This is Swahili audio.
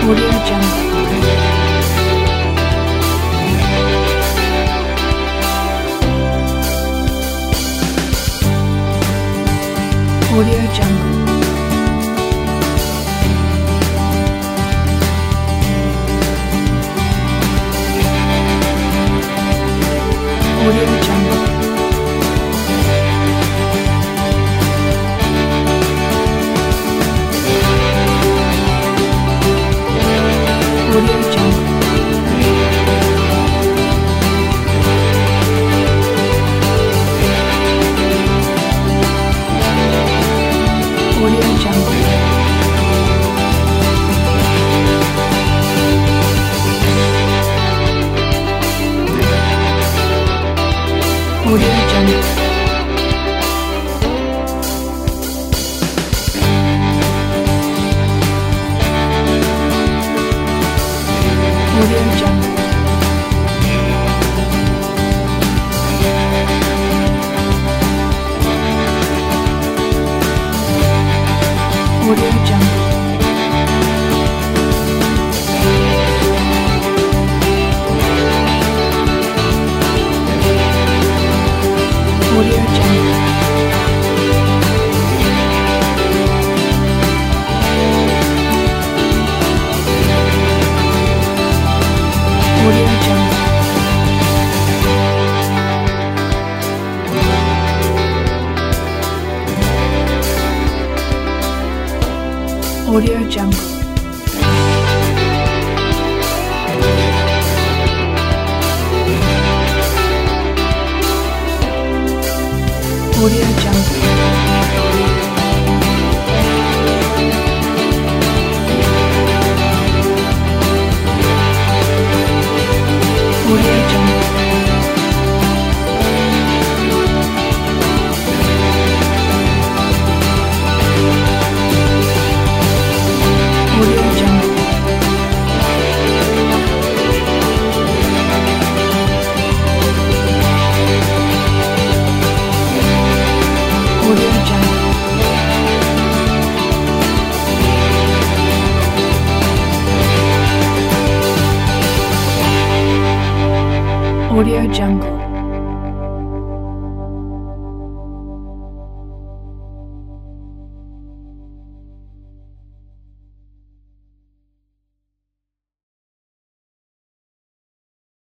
Audio Jungle. Audio Jungle. Audio Jungle. Audio Jungle. Audio Jungle. Audio Jungle. Audio Jungle. Audio Jungle. Audio Jungle. Audio Jungle. Audio Jungle. Audio Jungle. Audio Jungle. Audio Jungle. Audio Jungle. Audio Jungle.